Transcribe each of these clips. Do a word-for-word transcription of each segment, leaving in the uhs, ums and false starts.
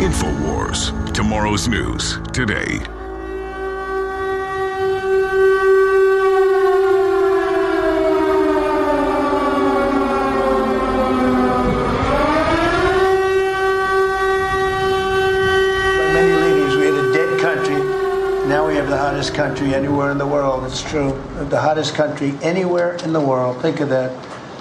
InfoWars. Tomorrow's news today. The hottest country anywhere in the world. It's true. The hottest country anywhere in the world. Think of that.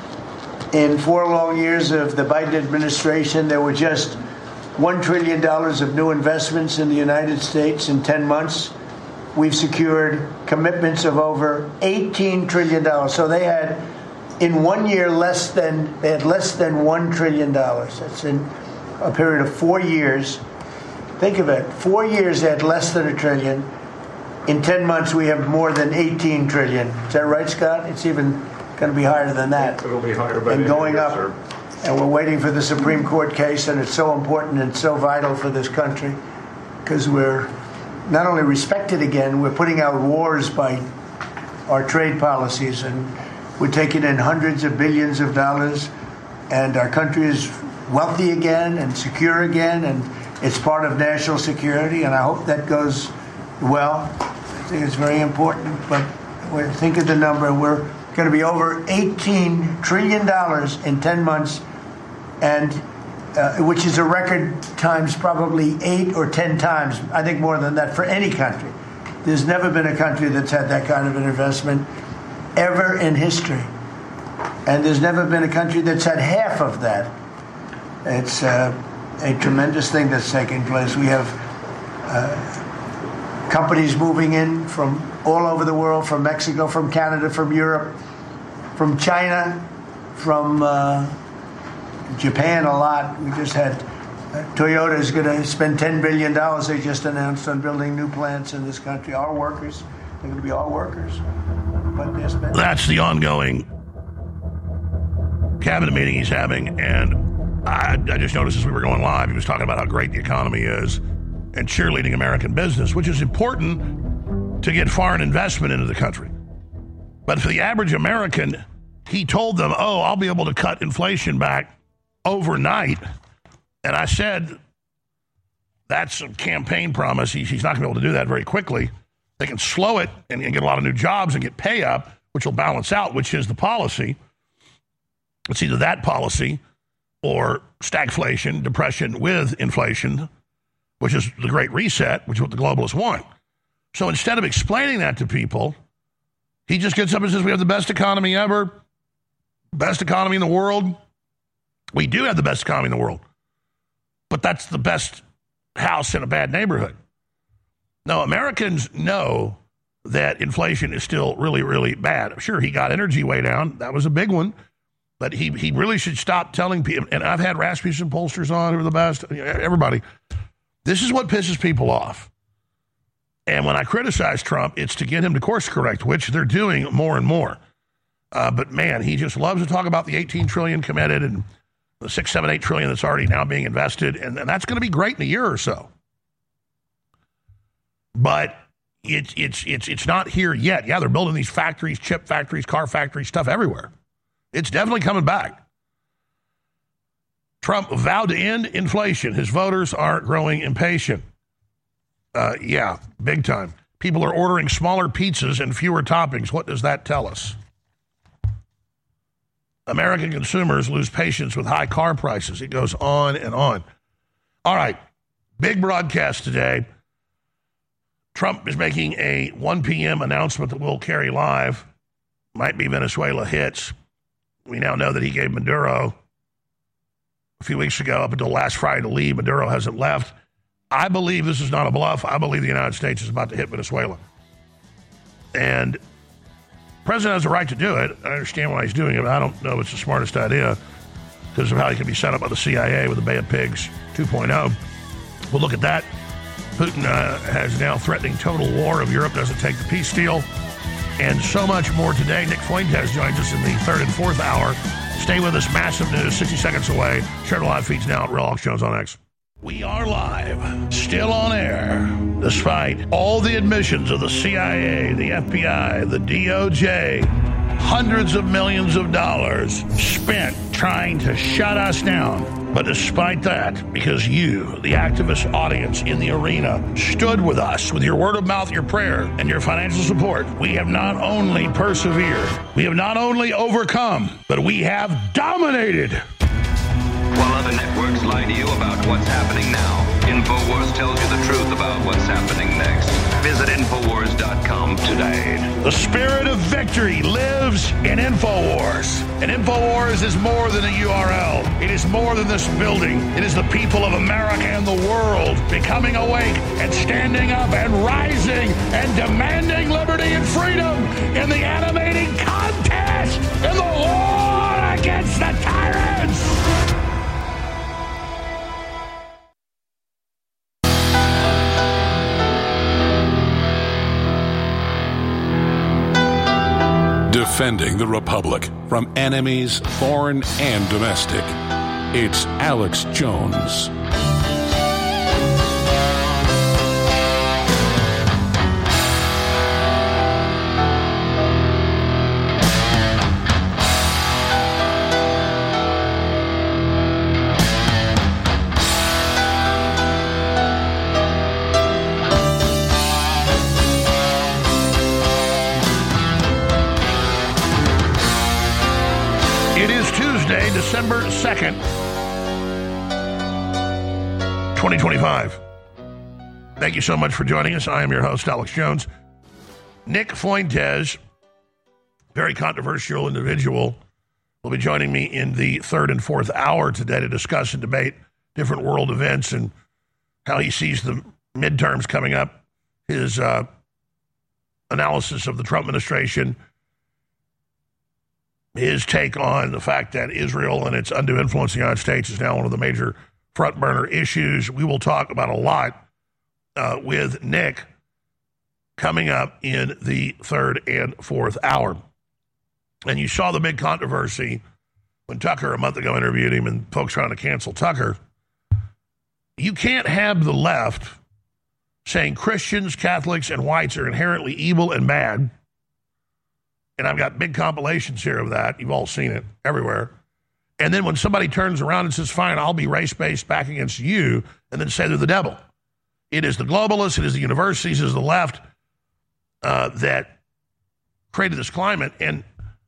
In four long years of the Biden administration, there were just one trillion dollars of new investments in the United States in ten months. We've secured commitments of over eighteen trillion dollars. So they had, in one year, less than, they had less than one trillion dollars. That's in a period of four years. Think of it. Four years, they had less than a trillion. In ten months, we have more than eighteen trillion. Is that right, Scott? It's even going to be higher than that. It'll be higher by and going up. Sir. And we're waiting for the Supreme Court case, and it's so important and so vital for this country because we're not only respected again, we're putting out wars by our trade policies, and we're taking in hundreds of billions of dollars, and our country is wealthy again and secure again, and it's part of national security, and I hope that goes well. I think it's very important, but think of the number. We're going to be over eighteen trillion dollars in ten months, and uh, which is a record times probably eight or ten times, I think more than that, for any country. There's never been a country that's had that kind of an investment ever in history. And there's never been a country that's had half of that. It's uh, a tremendous thing that's taking place. We have uh, companies moving in from all over the world, from Mexico, from Canada, from Europe, from China, from uh, Japan a lot. We just had uh, Toyota is going to spend ten billion dollars, they just announced, on building new plants in this country. Our workers, they're going to be our workers. But they're spending. That's the ongoing cabinet meeting he's having. And I, I just noticed as we were going live, he was talking about how great the economy is and cheerleading American business, which is important to get foreign investment into the country. But for the average American, he told them, oh, I'll be able to cut inflation back overnight. And I said, that's a campaign promise. He, he's not going to be able to do that very quickly. They can slow it and, and get a lot of new jobs and get pay up, which will balance out, which is the policy. It's either that policy or stagflation, depression with inflation, which is the Great Reset, which is what the globalists want. So instead of explaining that to people, he just gets up and says, we have the best economy ever, best economy in the world. We do have the best economy in the world, but that's the best house in a bad neighborhood. No, Americans know that inflation is still really, really bad. Sure, he got energy way down. That was a big one. But he, he really should stop telling people, and I've had Rasmussen pollsters on who are the best, everybody. This is what pisses people off. And when I criticize Trump, it's to get him to course correct, which they're doing more and more. Uh, but man, he just loves to talk about the eighteen trillion committed and the six, seven, eight trillion that's already now being invested. And, and that's going to be great in a year or so. But it's, it's, it's, it's not here yet. Yeah, they're building these factories, chip factories, car factories, stuff everywhere. It's definitely coming back. Trump vowed to end inflation. His voters are growing impatient. Uh, yeah, big time. People are ordering smaller pizzas and fewer toppings. What does that tell us? American consumers lose patience with high car prices. It goes on and on. All right, big broadcast today. Trump is making a one p.m. announcement that we'll carry live. Might be Venezuela hits. We now know that he gave Maduro a few weeks ago up until last Friday to leave. Maduro hasn't left. I believe this is not a bluff. I believe the United States is about to hit Venezuela. And the president has a right to do it. I understand why he's doing it, but I don't know if it's the smartest idea because of how he can be set up by the C I A with the Bay of Pigs two point oh. We'll look at that. Putin uh, has now threatening total war if Europe doesn't take the peace deal. And so much more today. Nick Fuentes joins us in the third and fourth hour. Stay with us. Massive news, sixty seconds away. Share the live feeds now at Real Alex Jones on X. We are live, still on air, despite all the admissions of the C I A, the F B I, the D O J, hundreds of millions of dollars spent trying to shut us down. But despite that, because you, the activist audience in the arena, stood with us with your word of mouth, your prayer, and your financial support, we have not only persevered, we have not only overcome, but we have dominated. While other networks lie to you about what's happening now, InfoWars tells you the truth about what's happening next. Visit Infowars dot com today. The spirit of victory lives in InfoWars. And InfoWars is more than a U R L. It is more than this building. It is the people of America and the world becoming awake and standing up and rising and demanding liberty and freedom in the animating contest in the war against the tyrants. Defending the Republic from enemies, foreign and domestic. It's Alex Jones. December second, twenty twenty-five. Thank you so much for joining us. I am your host, Alex Jones. Nick Fuentes, very controversial individual, will be joining me in the third and fourth hour today to discuss and debate different world events and how he sees the midterms coming up, his uh, analysis of the Trump administration, his take on the fact that Israel and its undue influence in the United States is now one of the major front burner issues. We will talk about a lot uh, with Nick coming up in the third and fourth hour. And you saw the big controversy when Tucker a month ago interviewed him and folks trying to cancel Tucker. You can't have the left saying Christians, Catholics, and whites are inherently evil and bad. And I've got big compilations here of that. You've all seen it everywhere. And then when somebody turns around and says, fine, I'll be race-based back against you, and then say they're the devil. It is the globalists, it is the universities, it is the left uh, that created this climate. And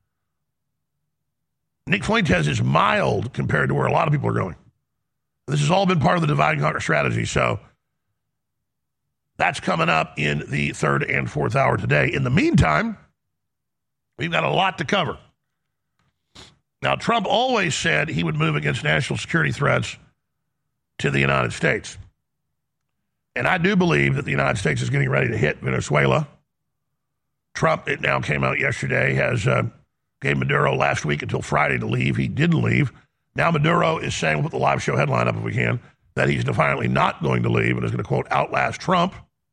Nick Fuentes is mild compared to where a lot of people are going. This has all been part of the divide and conquer strategy. So that's coming up in the third and fourth hour today. In the meantime, we've got a lot to cover. Now, Trump always said he would move against national security threats to the United States. And I do believe that the United States is getting ready to hit Venezuela. Trump, it now came out yesterday, has uh, gave Maduro last week until Friday to leave. He didn't leave. Now Maduro is saying, we'll put the live show headline up if we can, that he's defiantly not going to leave and is going to, quote, outlast Trump.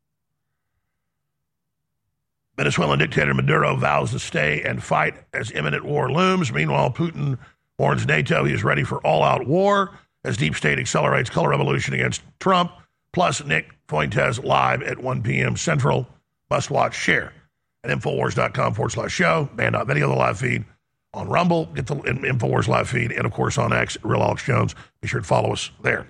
Venezuelan dictator Maduro vows to stay and fight as imminent war looms. Meanwhile, Putin warns NATO he is ready for all-out war as deep state accelerates color revolution against Trump. Plus, Nick Fuentes live at one p.m. Central. Must watch, share at Infowars.com forward slash show. Band.video, the live feed on Rumble. Get the Infowars live feed. And, of course, on X, Real Alex Jones. Be sure to follow us there.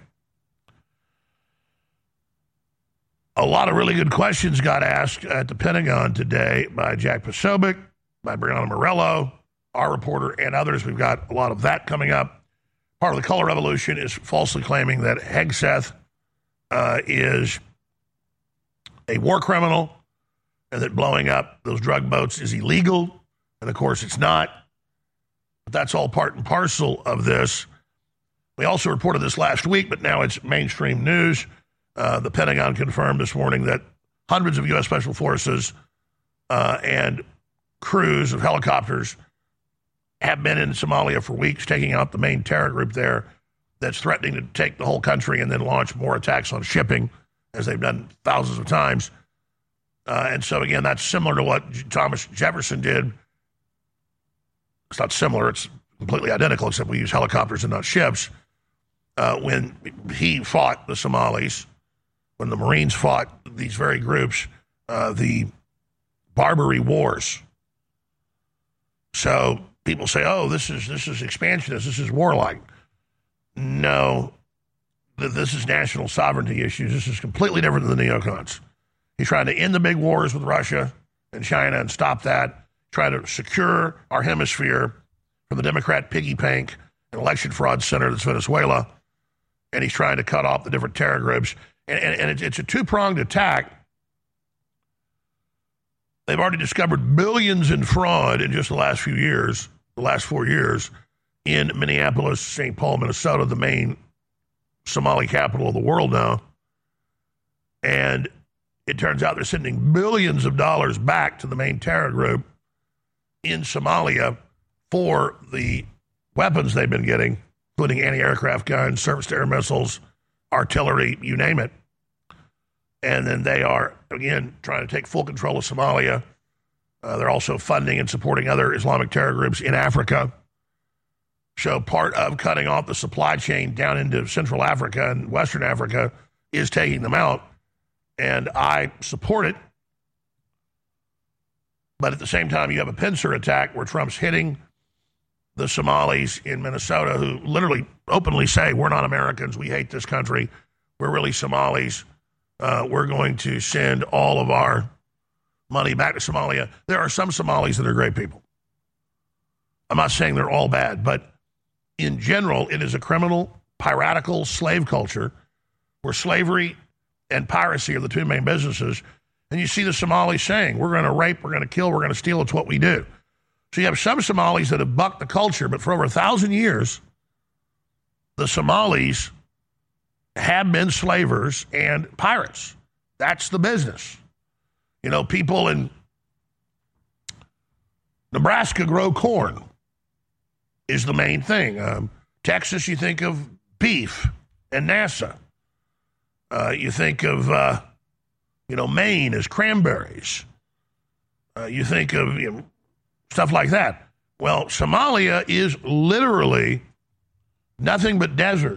A lot of really good questions got asked at the Pentagon today by Jack Posobiec, by Brianna Morello, our reporter, and others. We've got a lot of that coming up. Part of the color revolution is falsely claiming that Hegseth uh, is a war criminal and that blowing up those drug boats is illegal. And, of course, it's not. But that's all part and parcel of this. We also reported this last week, but now it's mainstream news. Uh, the Pentagon confirmed this morning that hundreds of U S Special Forces uh, and crews of helicopters have been in Somalia for weeks, taking out the main terror group there that's threatening to take the whole country and then launch more attacks on shipping, as they've done thousands of times. Uh, and so, again, that's similar to what Thomas Jefferson did. It's not similar. It's completely identical, except we use helicopters and not ships. Uh, when he fought the Somalis, when the Marines fought these very groups, uh, the Barbary Wars. So people say, oh, this is this is expansionist, this is warlike. no, th- this is national sovereignty issues. This is completely different than the neocons. He's trying to end the big wars with Russia and China and stop that, try to secure our hemisphere from the Democrat piggy bank and election fraud center that's Venezuela, and he's trying to cut off the different terror groups. And, and, and it's, it's a two-pronged attack. They've already discovered billions in fraud in just the last few years, the last four years, in Minneapolis, Saint Paul, Minnesota, the main Somali capital of the world now. And it turns out they're sending billions of dollars back to the main terror group in Somalia for the weapons they've been getting, including anti-aircraft guns, surface-to-air missiles, artillery, you name it. And then they are, again, trying to take full control of Somalia. Uh, they're also funding and supporting other Islamic terror groups in Africa. So part of cutting off the supply chain down into Central Africa and Western Africa is taking them out. And I support it. But at the same time, you have a pincer attack where Trump's hitting the Somalis in Minnesota who literally openly say, we're not Americans, we hate this country, we're really Somalis. Uh, we're going to send all of our money back to Somalia. There are some Somalis that are great people. I'm not saying they're all bad, but in general, it is a criminal, piratical slave culture where slavery and piracy are the two main businesses. And you see the Somalis saying, we're going to rape, we're going to kill, we're going to steal, it's what we do. So you have some Somalis that have bucked the culture, but for over a thousand years, the Somalis have been slavers and pirates. That's the business. You know, people in Nebraska grow corn is the main thing. Um, Texas, you think of beef and NASA. Uh, you think of, uh, you know, Maine as cranberries. Uh, you think of you know, stuff like that. Well, Somalia is literally nothing but desert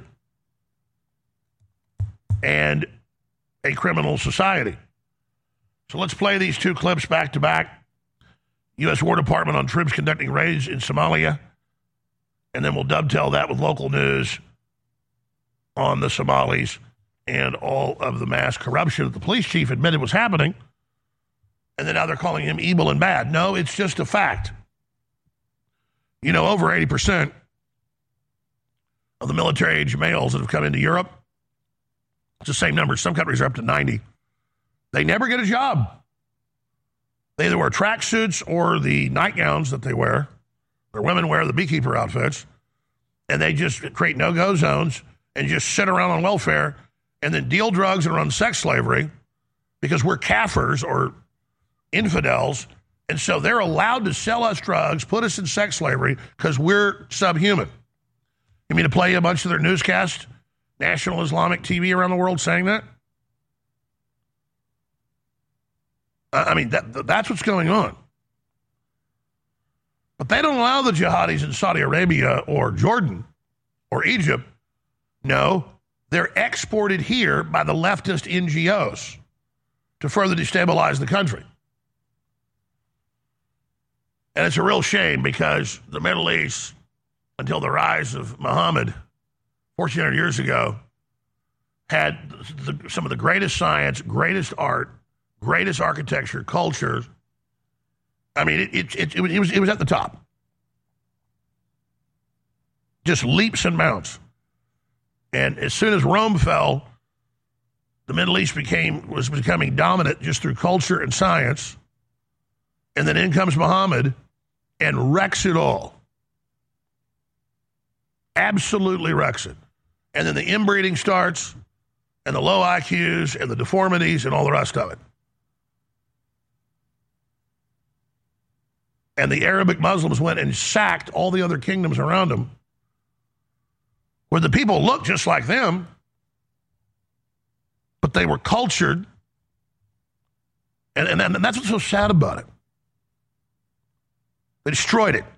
and a criminal society. So let's play these two clips back to back. U S War Department on troops conducting raids in Somalia. And then we'll dovetail that with local news on the Somalis and all of the mass corruption that the police chief admitted was happening. And then now they're calling him evil and bad. No, it's just a fact. You know, over eighty percent of the military-age males that have come into Europe, it's the same number. Some countries are up to ninety. They never get a job. They either wear tracksuits or the nightgowns that they wear. Their women wear the beekeeper outfits. And they just create no-go zones and just sit around on welfare and then deal drugs and run sex slavery because we're kafirs or infidels. And so they're allowed to sell us drugs, put us in sex slavery because we're subhuman. You mean to play a bunch of their newscasts? National Islamic T V around the world saying that? I mean, that, that's what's going on. But they don't allow the jihadis in Saudi Arabia or Jordan or Egypt. No, they're exported here by the leftist N G Os to further destabilize the country. And it's a real shame because the Middle East, until the rise of Muhammad fourteen hundred years ago, had the, some of the greatest science, greatest art, greatest architecture, culture. I mean, it, it, it, it, was, it was at the top. Just leaps and bounds. And as soon as Rome fell, the Middle East became was becoming dominant just through culture and science. And then in comes Muhammad and wrecks it all. Absolutely wrecks it. And then the inbreeding starts, and the low I Qs, and the deformities, and all the rest of it. And the Arabic Muslims went and sacked all the other kingdoms around them, where the people looked just like them, but they were cultured. And, and, and that's what's so sad about it. They destroyed it.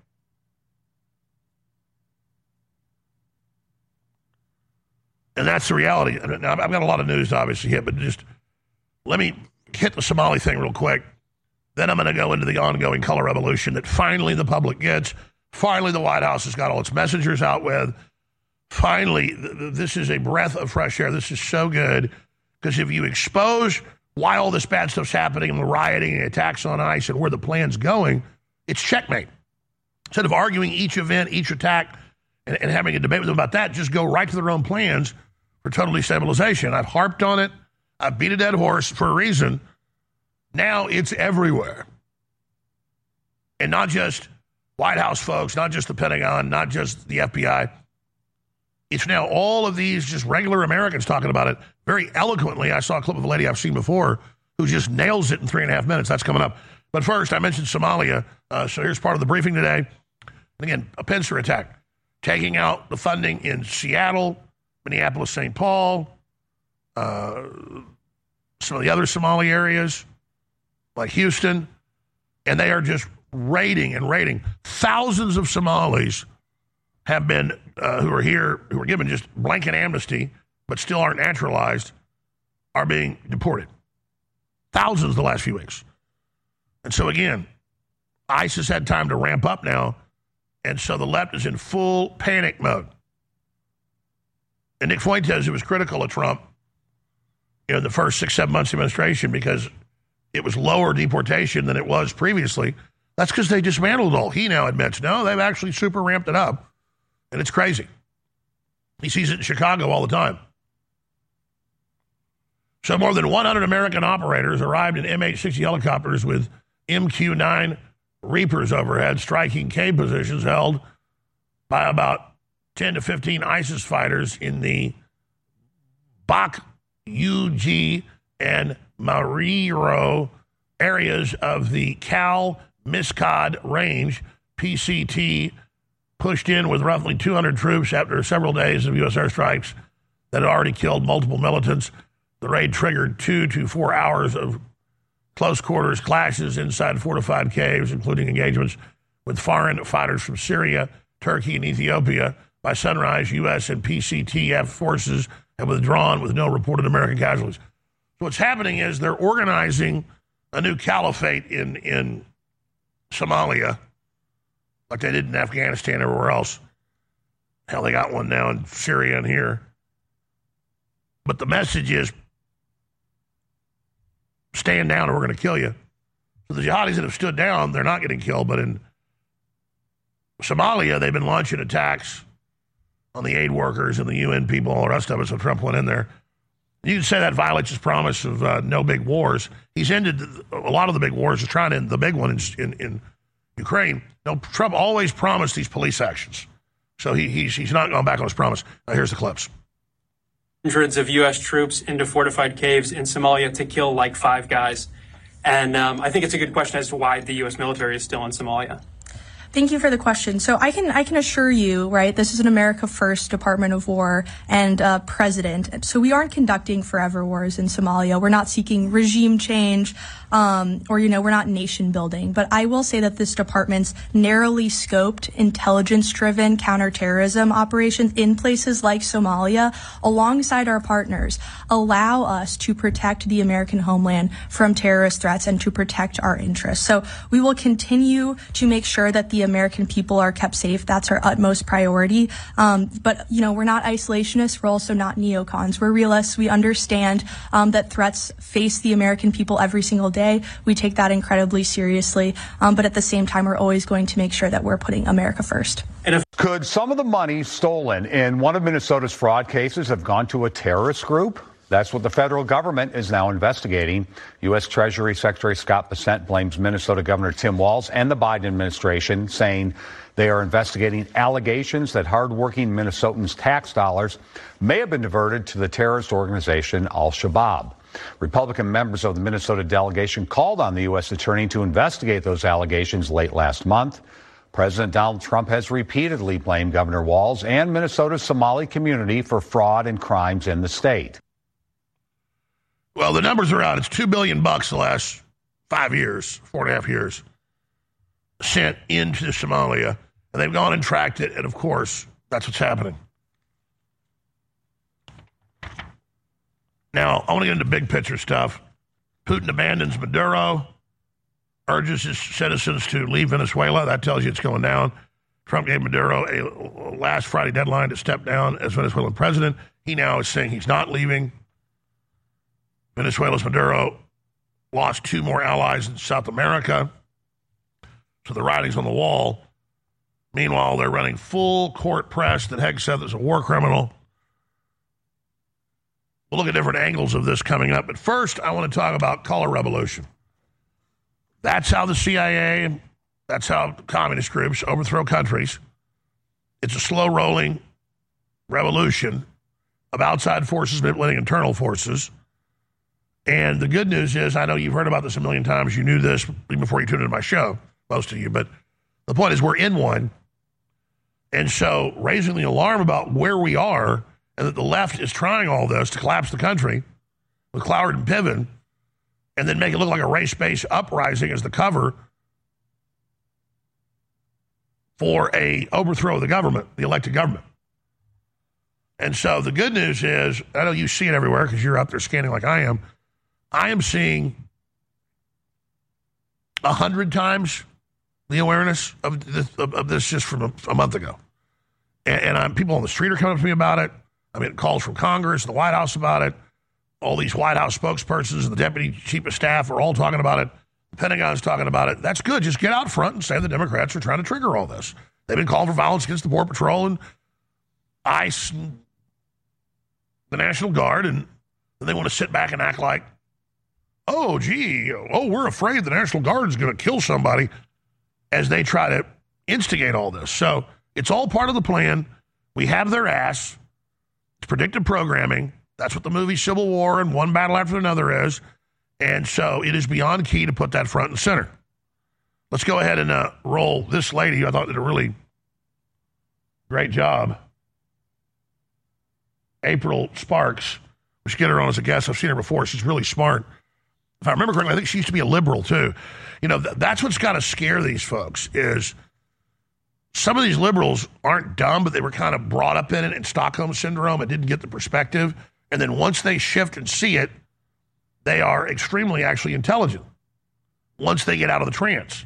And that's the reality. Now, I've got a lot of news to obviously hit, but just let me hit the Somali thing real quick. Then I'm going to go into the ongoing color revolution that finally the public gets. Finally, the White House has got all its messengers out with. finally, th- th- this is a breath of fresh air. This is so good, because if you expose why all this bad stuff's happening and the rioting and attacks on ICE and where the plan's going, it's checkmate. Instead of arguing each event, each attack, and, and having a debate with them about that, just go right to their own plans for total destabilization. I've harped on it. I've beat a dead horse for a reason. Now it's everywhere. And not just White House folks, not just the Pentagon, not just the F B I. It's now all of these just regular Americans talking about it very eloquently. I saw a clip of a lady I've seen before who just nails it in three and a half minutes. That's coming up. But first, I mentioned Somalia. Uh, so here's part of the briefing today. And again, a pincer attack. Taking out the funding in Seattle, Minneapolis, Saint Paul, uh, some of the other Somali areas, like Houston. And they are just raiding and raiding. Thousands of Somalis have been, uh, who are here, who are given just blanket amnesty, but still aren't naturalized, are being deported. Thousands the last few weeks. And so again, ICE has had time to ramp up now, and so the left is in full panic mode. And Nick Fuentes, who was critical of Trump, you know, the first six, seven months of administration, because it was lower deportation than it was previously, that's because they dismantled it all. He now admits, no, they've actually super ramped it up. And it's crazy. He sees it in Chicago all the time. So more than one hundred American operators arrived in M H sixty helicopters with M Q nine Reapers overhead, striking K positions held by about ten to fifteen ISIS fighters in the Bak, U G, and Mariro areas of the Cal Miskad range. P C T pushed in with roughly two hundred troops after several days of U S airstrikes that had already killed multiple militants. The raid triggered two to four hours of close quarters clashes inside fortified caves, including engagements with foreign fighters from Syria, Turkey, and Ethiopia. By sunrise, U S and P C T F forces have withdrawn with no reported American casualties. So what's happening is they're organizing a new caliphate in, in Somalia, like they did in Afghanistan and everywhere else. Hell, they got one now in Syria and here. But the message is, stand down or we're going to kill you. So the jihadis that have stood down, they're not getting killed. But in Somalia, they've been launching attacks on the aid workers and the U N people, all the rest of it, so Trump went in there. You can say that violates his promise of uh, no big wars. He's ended a lot of the big wars. He's trying to end the big one in, in, in Ukraine. No, Trump always promised these police actions. So he, he's, he's not gone back on his promise. Now here's the clips. Hundreds of U S troops into fortified caves in Somalia to kill like five guys. And um, I think it's a good question as to why the U S military is still in Somalia. Thank you for the question. So I can I can assure you, right, this is an America First Department of War and uh, president. So we aren't conducting forever wars in Somalia. We're not seeking regime change um, or, you know, we're not nation building. But I will say that this department's narrowly scoped, intelligence-driven counterterrorism operations in places like Somalia, alongside our partners, allow us to protect the American homeland from terrorist threats and to protect our interests. So we will continue to make sure that the American people are kept safe. That's our utmost priority. Um, but, you know, we're not isolationists. We're also not neocons. We're realists. We understand um, that threats face the American people every single day. We take that incredibly seriously. Um, but at the same time, we're always going to make sure that we're putting America first. And if- Could some of the money stolen in one of Minnesota's fraud cases have gone to a terrorist group? That's what the federal government is now investigating. U S. Treasury Secretary Scott Bessent blames Minnesota Governor Tim Walz and the Biden administration, saying they are investigating allegations that hardworking Minnesotans' tax dollars may have been diverted to the terrorist organization Al-Shabaab. Republican members of the Minnesota delegation called on the U S attorney to investigate those allegations late last month. President Donald Trump has repeatedly blamed Governor Walz and Minnesota's Somali community for fraud and crimes in the state. Well, the numbers are out. It's two billion bucks the last five years, four and a half years, sent into Somalia, and they've gone and tracked it. And of course, that's what's happening. Now, I want to get into big picture stuff. Putin abandons Maduro, urges his citizens to leave Venezuela. That tells you it's going down. Trump gave Maduro a last Friday deadline to step down as Venezuelan president. He now is saying he's not leaving. Venezuela's Maduro lost two more allies in South America. So the writing's on the wall. Meanwhile, they're running full court press that Hegseth is a war criminal. We'll look at different angles of this coming up. But first, I want to talk about color revolution. That's how the C I A, that's how communist groups overthrow countries. It's a slow-rolling revolution of outside forces manipulating internal forces. And the good news is, I know you've heard about this a million times. You knew this even before you tuned into my show, most of you. But the point is, we're in one. And so raising the alarm about where we are and that the left is trying all this to collapse the country with Cloward and Piven and then make it look like a race-based uprising as the cover for a overthrow of the government, the elected government. And so the good news is, I know you see it everywhere because you're out there scanning like I am. I am seeing a hundred times the awareness of this, of, of this just from a, a month ago. And, and I'm, people on the street are coming up to me about it. I mean, calls from Congress, the White House about it. All these White House spokespersons and the deputy chief of staff are all talking about it. The Pentagon's talking about it. That's good. Just get out front and say the Democrats are trying to trigger all this. They've been calling for violence against the Border Patrol and ICE and the National Guard, and then they want to sit back and act like, oh, gee, oh, we're afraid the National Guard is going to kill somebody as they try to instigate all this. So it's all part of the plan. We have their ass. It's predictive programming. That's what the movie Civil War and One Battle After Another is. And so it is beyond key to put that front and center. Let's go ahead and uh, roll this lady. I thought did a really great job. April Sparks. We should get her on as a guest. I've seen her before. She's really smart. If I remember correctly, I think she used to be a liberal too. You know, th- that's what's got to scare these folks is some of these liberals aren't dumb, but they were kind of brought up in it in Stockholm Syndrome and didn't get the perspective. And then once they shift and see it, they are extremely actually intelligent once they get out of the trance.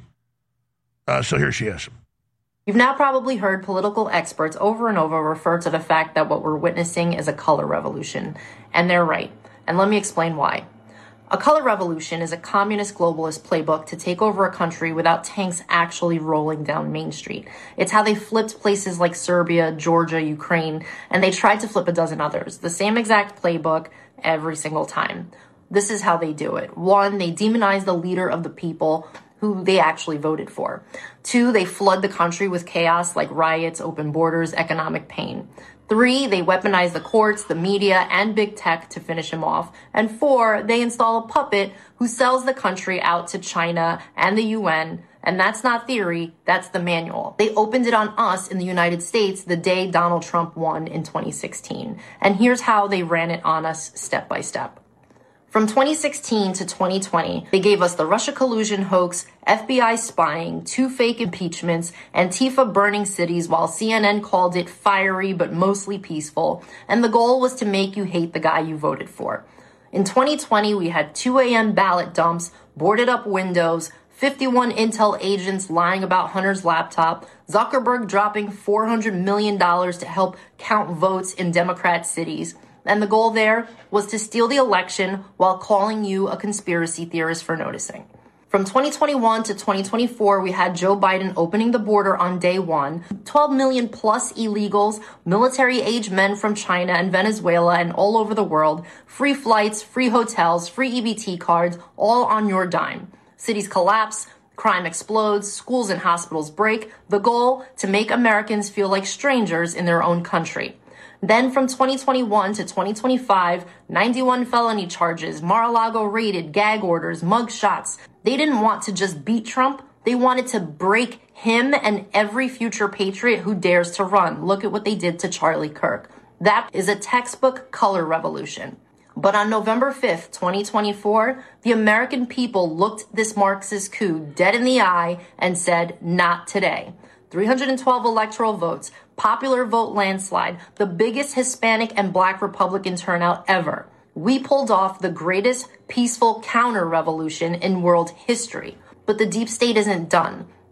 Uh, so here she is. You've now probably heard political experts over and over refer to the fact that what we're witnessing is a color revolution. And they're right. And let me explain why. A color revolution is a communist globalist playbook to take over a country without tanks actually rolling down Main Street. It's how they flipped places like Serbia, Georgia, Ukraine, and they tried to flip a dozen others. The same exact playbook every single time. This is how they do it. One, they demonize the leader of the people who they actually voted for. Two, they flood the country with chaos like riots, open borders, economic pain. Three, they weaponize the courts, the media, and big tech to finish him off. And four, they install a puppet who sells the country out to China and the U N. And that's not theory, that's the manual. They opened it on us in the United States the day Donald Trump won in twenty sixteen. And here's how they ran it on us step by step. From twenty sixteen to twenty twenty, they gave us the Russia collusion hoax, F B I spying, two fake impeachments, Antifa burning cities while C N N called it fiery but mostly peaceful, and the goal was to make you hate the guy you voted for. In twenty twenty, we had two a.m. ballot dumps, boarded up windows, fifty-one Intel agents lying about Hunter's laptop, Zuckerberg dropping four hundred million dollars to help count votes in Democrat cities. And the goal there was to steal the election while calling you a conspiracy theorist for noticing. From twenty twenty-one to twenty twenty-four, we had Joe Biden opening the border on day one, twelve million plus illegals, military-age men from China and Venezuela and all over the world, free flights, free hotels, free E B T cards, all on your dime. Cities collapse, crime explodes, schools and hospitals break. The goal, to make Americans feel like strangers in their own country. Then from twenty twenty-one to twenty twenty-five, ninety-one felony charges, Mar-a-Lago raided, gag orders, mug shots. They didn't want to just beat Trump. They wanted to break him and every future patriot who dares to run. Look at what they did to Charlie Kirk. That is a textbook color revolution. But on November fifth, twenty twenty-four, the American people looked this Marxist coup dead in the eye and said, not today. three hundred twelve electoral votes, popular vote landslide, the biggest Hispanic and Black Republican turnout ever. We pulled off the greatest peaceful counter-revolution in world history. But the deep state isn't done.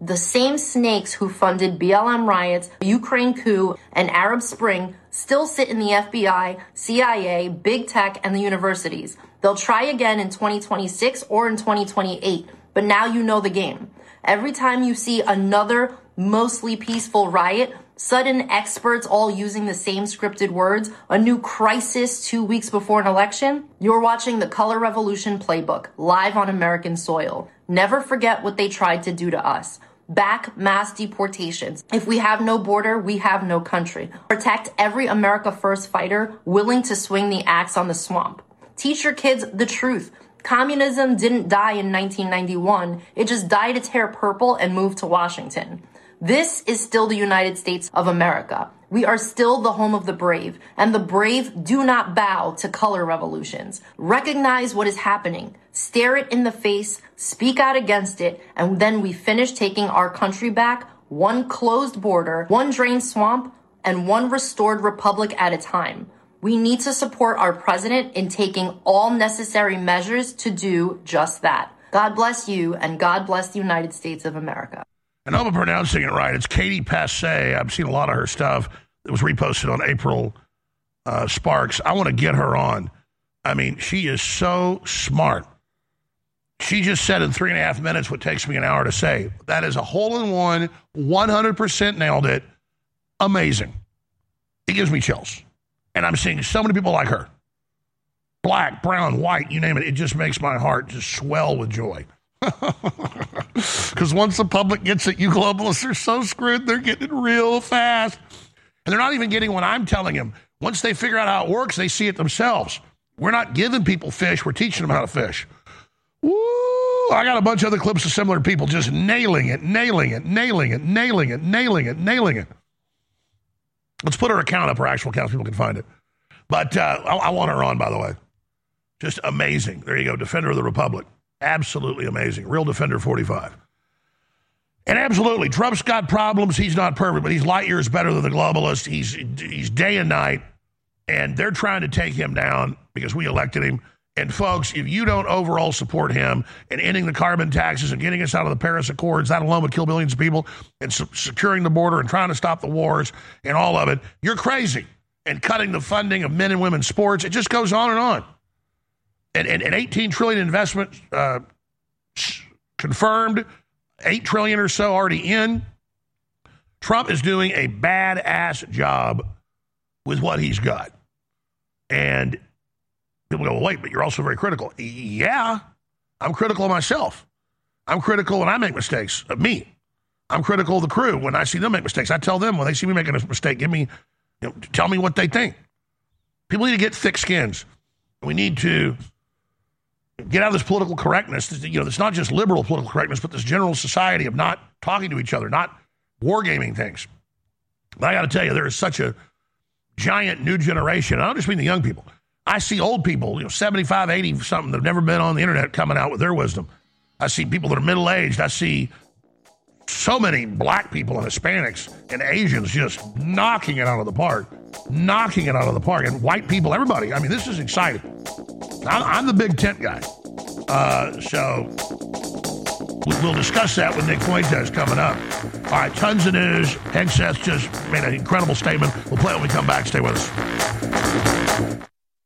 The same snakes who funded B L M riots, Ukraine coup, and Arab Spring still sit in the F B I, C I A, big tech, and the universities. They'll try again in twenty twenty-six or in twenty twenty-eight, but now you know the game. Every time you see another mostly peaceful riot, sudden experts all using the same scripted words, a new crisis two weeks before an election, you're watching the Color Revolution playbook live on American soil. Never forget what they tried to do to us. Back mass deportations. If we have no border, we have no country. Protect every America First fighter willing to swing the axe on the swamp. Teach your kids the truth. Communism didn't die in nineteen ninety-one. It just died a tear purple and moved to Washington. This is still the United States of America. We are still the home of the brave, and the brave do not bow to color revolutions. Recognize what is happening, stare it in the face, speak out against it, and then we finish taking our country back, one closed border, one drained swamp, and one restored republic at a time. We need to support our president in taking all necessary measures to do just that. God bless you, and God bless the United States of America. I know I'm pronouncing it right. It's Katie Passé. I've seen a lot of her stuff that was reposted on April uh, Sparks. I want to get her on. I mean, she is so smart. She just said in three and a half minutes what takes me an hour to say. That is a hole-in-one, one hundred percent nailed it. Amazing. It gives me chills. And I'm seeing so many people like her. Black, brown, white, you name it. It just makes my heart just swell with joy. Because once the public gets it, you globalists are so screwed, they're getting it real fast. And they're not even getting what I'm telling them. Once they figure out how it works, they see it themselves. We're not giving people fish, we're teaching them how to fish. Woo! I got a bunch of other clips of similar people just nailing it, nailing it, nailing it, nailing it, nailing it, nailing it. Let's put her account up, her actual account, so people can find it. But uh, I, I want her on, by the way. Just amazing. There you go, Defender of the Republic. Absolutely amazing. Real Defender forty-five. And absolutely, Trump's got problems. He's not perfect, but he's light years better than the globalists. He's, he's day and night, and they're trying to take him down because we elected him. And folks, if you don't overall support him and ending the carbon taxes and getting us out of the Paris Accords, that alone would kill billions of people, and se- securing the border and trying to stop the wars and all of it, you're crazy. And cutting the funding of men and women's sports, it just goes on and on. And, and, and eighteen trillion dollars investment uh, confirmed, eight trillion dollars or so already in. Trump is doing a badass job with what he's got. And people go, well, wait, but you're also very critical. Yeah, I'm critical of myself. I'm critical when I make mistakes of me. I'm critical of the crew when I see them make mistakes. I tell them when they see me making a mistake, give me, you know, tell me what they think. People need to get thick skins. We need to get out of this political correctness. You know, it's not just liberal political correctness, but this general society of not talking to each other, not wargaming things. But I got to tell you, there is such a giant new generation. I don't just mean the young people. I see old people, you know, seventy-five, eighty, something that have never been on the internet coming out with their wisdom. I see people that are middle-aged. I see so many black people and Hispanics and Asians just knocking it out of the park, knocking it out of the park, and white people, everybody. I mean, this is exciting. I'm, I'm the big tent guy. Uh, so we'll discuss that with Nick Fuentes coming up. All right, tons of news. Hegseth just made an incredible statement. We'll play it when we come back. Stay with us.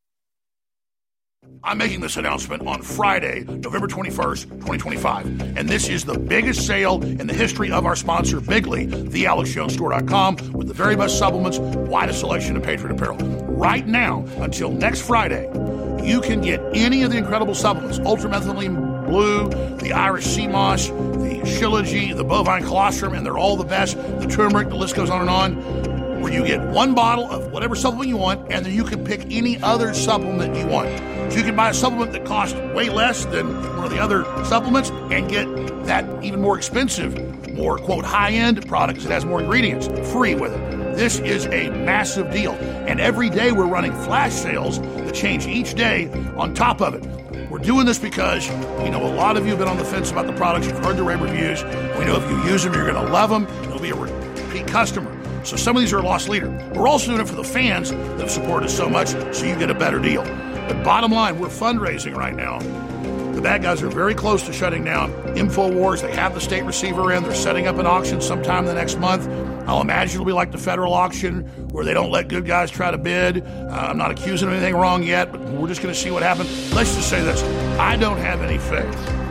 I'm making this announcement on Friday, November twenty-first, twenty twenty-five. And this is the biggest sale in the history of our sponsor, Bigly, the alex jones store dot com, with the very best supplements, widest selection of Patriot apparel. Right now, until next Friday, you can get any of the incredible supplements, ultramethylene blue, the Irish sea moss, the Shilajit, the bovine colostrum, and they're all the best, the turmeric, the list goes on and on, where you get one bottle of whatever supplement you want, and then you can pick any other supplement you want. So you can buy a supplement that costs way less than one of the other supplements and get that even more expensive, more, quote, high-end product that has more ingredients free with it. This is a massive deal. And every day we're running flash sales that change each day on top of it. We're doing this because, you know, a lot of you have been on the fence about the products. You've heard the rave reviews. We know if you use them, you're going to love them. You'll be a repeat customer. So some of these are a lost leader. We're also doing it for the fans that have supported us so much, so you get a better deal. But bottom line, we're fundraising right now. The bad guys are very close to shutting down InfoWars. They have the state receiver in. They're setting up an auction sometime the next month. I'll imagine it'll be like the federal auction where they don't let good guys try to bid. Uh, I'm not accusing them of anything wrong yet, but we're just going to see what happens. Let's just say this. I don't have any faith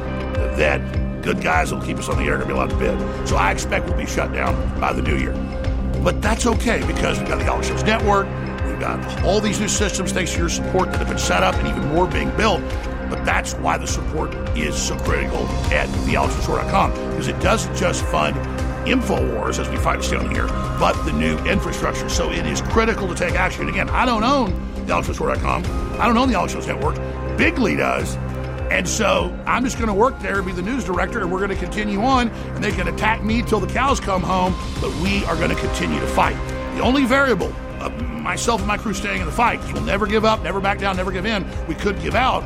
that good guys will keep us on the air and be allowed to bid. So I expect we'll be shut down by the new year. But that's okay because we've got the Alex Jones Network. We've got all these new systems thanks to your support that have been set up and even more being built. But that's why the support is so critical at the alex jones store dot com, because it doesn't just fund InfoWars, as we fight to stay on here, but the new infrastructure. So it is critical to take action. Again, I don't own the alex jones store dot com. I don't own the Alex Jones Network. Bigley does. And so I'm just going to work there and be the news director, and we're going to continue on, and they can attack me till the cows come home, but we are going to continue to fight. The only variable of myself and my crew staying in the fight, because we'll never give up, never back down, never give in, we could give out,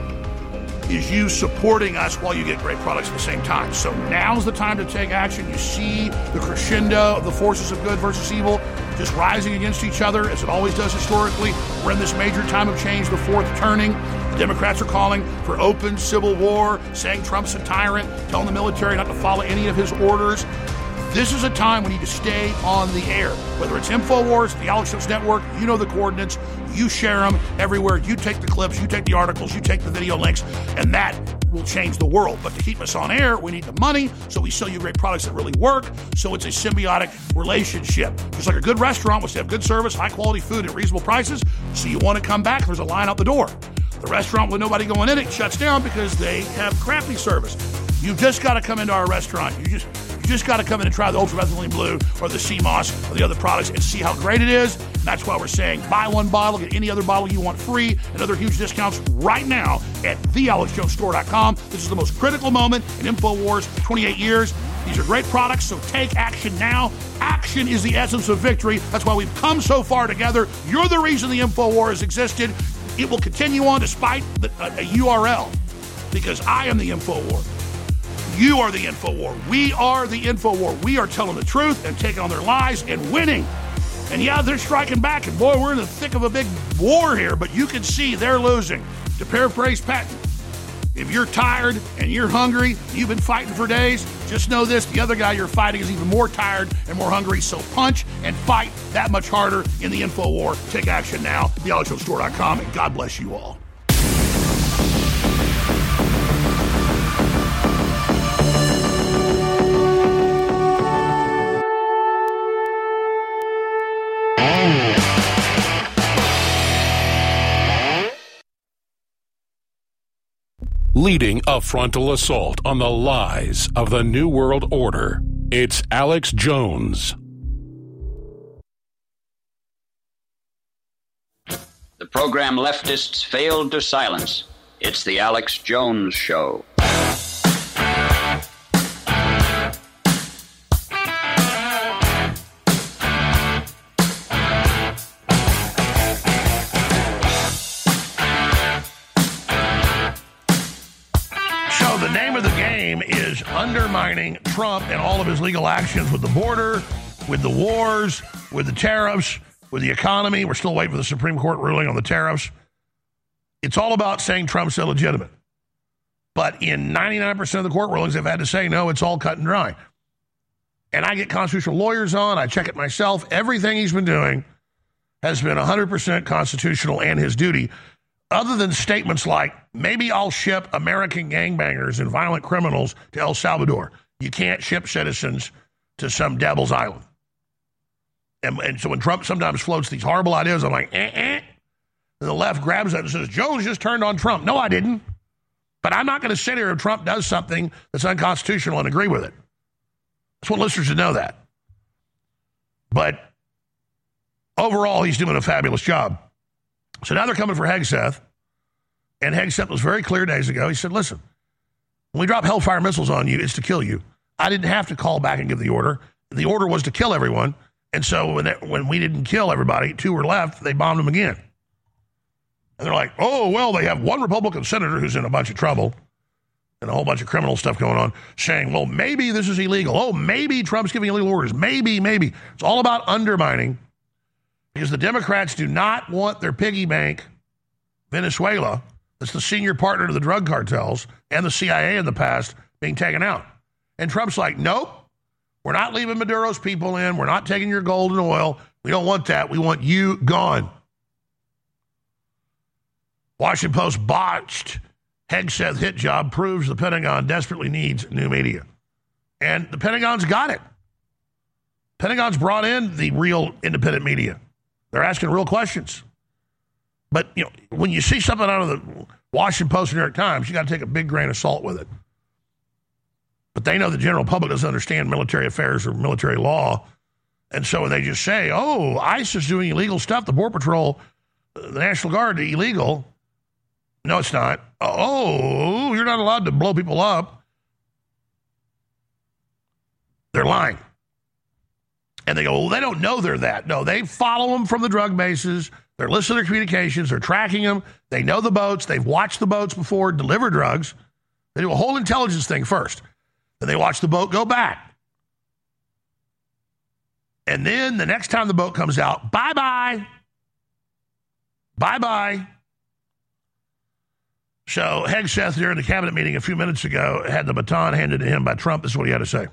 is you supporting us while you get great products at the same time. So now's the time to take action. You see the crescendo of the forces of good versus evil just rising against each other, as it always does historically. We're in this major time of change, the fourth turning. The Democrats are calling for open civil war, saying Trump's a tyrant, telling the military not to follow any of his orders. This is a time we need to stay on the air. Whether it's InfoWars, the Alex Jones Network, you know the coordinates, you share them everywhere, you take the clips, you take the articles, you take the video links, and that will change the world. But to keep us on air, we need the money, so we sell you great products that really work, so it's a symbiotic relationship. Just like a good restaurant wants to have good service, high quality food at reasonable prices, so you want to come back, there's a line out the door. The restaurant with nobody going in it shuts down because they have crappy service. You've just got to come into our restaurant. You just you just got to come in and try the Ultra Methylene Blue or the C M O S or the other products and see how great it is. And that's why we're saying buy one bottle, get any other bottle you want free, and other huge discounts right now at the alex jones store dot com. This is the most critical moment in InfoWars twenty-eight years. These are great products, so take action now. Action is the essence of victory. That's why we've come so far together. You're the reason the InfoWar has existed. It will continue on despite the, a, a U R L, because I am the InfoWar. You are the InfoWar. We are the InfoWar. We are telling the truth and taking on their lies and winning. And yeah, they're striking back, and boy, we're in the thick of a big war here, but you can see they're losing. To paraphrase Patton, if you're tired and you're hungry, you've been fighting for days, just know this, the other guy you're fighting is even more tired and more hungry, so punch and fight that much harder in the InfoWar. Take action now, the alex jones store dot com, and God bless you all. Leading a frontal assault on the lies of the New World Order, it's Alex Jones. The program leftists failed to silence. It's the Alex Jones Show. Is undermining Trump and all of his legal actions with the border, with the wars, with the tariffs, with the economy. We're still waiting for the Supreme Court ruling on the tariffs. It's all about saying Trump's illegitimate. But in ninety-nine percent of the court rulings, they've had to say, no, it's all cut and dry. And I get constitutional lawyers on. I check it myself. Everything he's been doing has been one hundred percent constitutional and his duty. Other than statements like, maybe I'll ship American gangbangers and violent criminals to El Salvador. You can't ship citizens to some devil's island. And, and so when Trump sometimes floats these horrible ideas, I'm like, eh, eh. And the left grabs that and says, Jones just turned on Trump. No, I didn't. But I'm not going to sit here if Trump does something that's unconstitutional and agree with it. I just want listeners to know that. But overall, he's doing a fabulous job. So now they're coming for Hegseth, and Hegseth was very clear days ago. He said, listen, when we drop Hellfire missiles on you, it's to kill you. I didn't have to call back and give the order. The order was to kill everyone, and so when, that, when we didn't kill everybody, two were left, they bombed them again. And they're like, oh, well, they have one Republican senator who's in a bunch of trouble and a whole bunch of criminal stuff going on, saying, well, maybe this is illegal. Oh, maybe Trump's giving illegal orders. Maybe, maybe. It's all about undermining. Because the Democrats do not want their piggy bank, Venezuela, That's the senior partner to the drug cartels and the C I A in the past being taken out. And Trump's like, nope, we're not leaving Maduro's people in. We're not taking your gold and oil. We don't want that. We want you gone. Washington Post botched Hegseth hit job proves the Pentagon desperately needs new media. And the Pentagon's got it. Pentagon's brought in the real independent media. They're asking real questions. But, you know, when you see something out of the Washington Post, New York Times, you got to take a big grain of salt with it. But they know the general public doesn't understand military affairs or military law. And so when they just say, oh, ICE is doing illegal stuff, the Border Patrol, the National Guard, illegal. No, it's not. Oh, you're not allowed to blow people up. They're lying. And they go, well, they don't know they're that. No, they follow them from the drug bases. They're listening to their communications. They're tracking them. They know the boats. They've watched the boats before deliver drugs. They do a whole intelligence thing first. Then they watch the boat go back. And then the next time the boat comes out, bye-bye. Bye-bye. So Hegseth, during the cabinet meeting a few minutes ago, had the baton handed to him by Trump. This is what he had to say.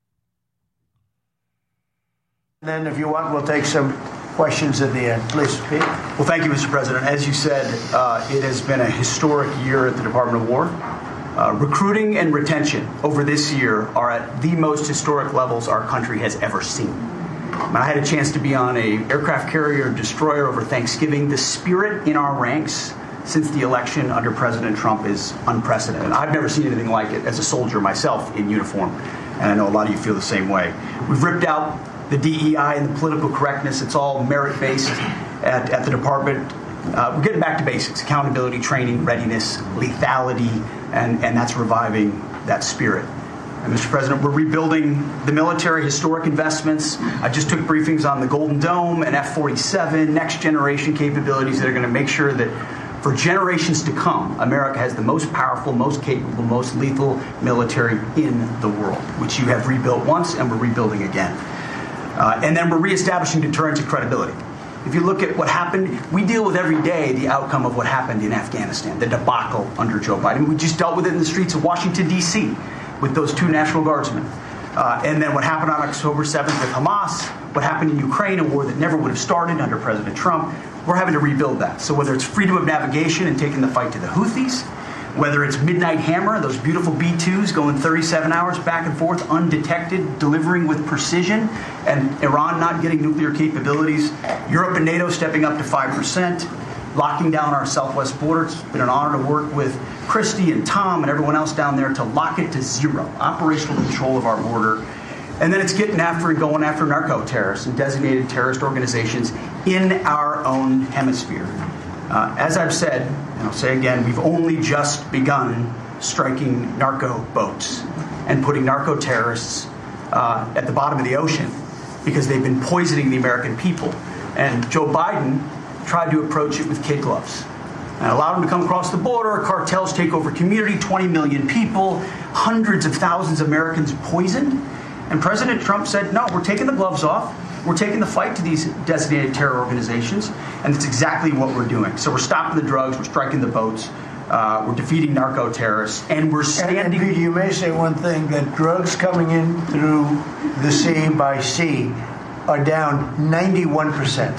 And then if you want, we'll take some questions at the end. Please, Pete. Well, thank you, Mister President. As you said, uh, it has been a historic year at the Department of War. Uh, recruiting and retention over this year are at the most historic levels our country has ever seen. And I had a chance to be on a aircraft carrier destroyer over Thanksgiving. The spirit in our ranks since the election under President Trump is unprecedented. I've never seen anything like it as a soldier myself in uniform, and I know a lot of you feel the same way. We've ripped out the D E I and the political correctness. It's all merit-based at, at the department. Uh, we're getting back to basics: accountability, training, readiness, lethality, and, and that's reviving that spirit. And Mister President, we're rebuilding the military, historic investments. I just took briefings on the Golden Dome and F forty-seven, next generation capabilities that are going to make sure that for generations to come, America has the most powerful, most capable, most lethal military in the world, which you have rebuilt once and we're rebuilding again. Uh, and then we're reestablishing deterrence and credibility. If you look at what happened, we deal with every day the outcome of what happened in Afghanistan, the debacle under Joe Biden. We just dealt with it in the streets of Washington, D C with those two National Guardsmen. Uh, and then what happened on October seventh with Hamas, what happened in Ukraine, a war that never would have started under President Trump. We're having to rebuild that. So whether it's freedom of navigation and taking the fight to the Houthis, whether it's Midnight Hammer, those beautiful B twos going thirty-seven hours back and forth, undetected, delivering with precision, and Iran not getting nuclear capabilities, Europe and NATO stepping up to five percent, locking down our southwest border. It's been an honor to work with Christy and Tom and everyone else down there to lock it to zero, operational control of our border. And then it's getting after and going after narco-terrorists and designated terrorist organizations in our own hemisphere. Uh, as I've said, and I'll say again, we've only just begun striking narco boats and putting narco-terrorists uh, at the bottom of the ocean because they've been poisoning the American people. And Joe Biden tried to approach it with kid gloves and allowed them to come across the border. Cartels take over community, twenty million people, hundreds of thousands of Americans poisoned. And President Trump said, no, we're taking the gloves off. We're taking the fight to these designated terror organizations, and that's exactly what we're doing. So we're stopping the drugs, we're striking the boats, uh, we're defeating narco-terrorists, and we're standing... And, and Pete, you may say one thing, that drugs coming in through the sea by sea are down ninety-one percent.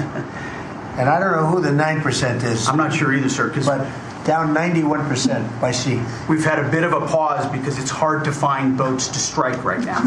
And I don't know who the nine percent is. I'm not sure either, sir. But down ninety-one percent by sea. We've had a bit of a pause because it's hard to find boats to strike right now,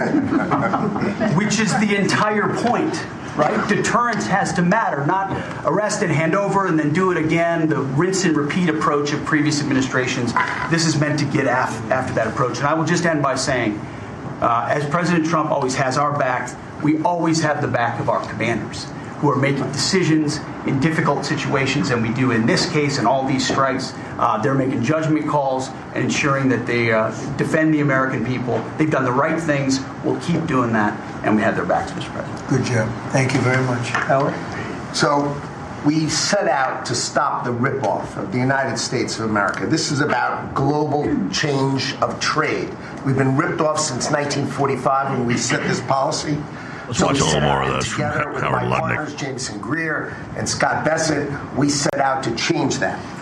which is the entire point, right? Deterrence has to matter, not arrest and hand over and then do it again, the rinse and repeat approach of previous administrations. This is meant to get af- after that approach. And I will just end by saying, uh, as President Trump always has our back, we always have the back of our commanders who are making decisions in difficult situations, and we do in this case and all these strikes. Uh, they're making judgment calls and ensuring that they uh, defend the American people. They've done the right things. We'll keep doing that, and we have their backs, Mister President. Good job. Thank you very much. Howard? So we set out to stop the ripoff of the United States of America. This is about global change of trade. We've been ripped off since nineteen forty-five when we set this policy. Let's so watch a little more of this together from with Howard my Lutnick. partners, Jameson Greer and Scott Bessent, we set out to change that.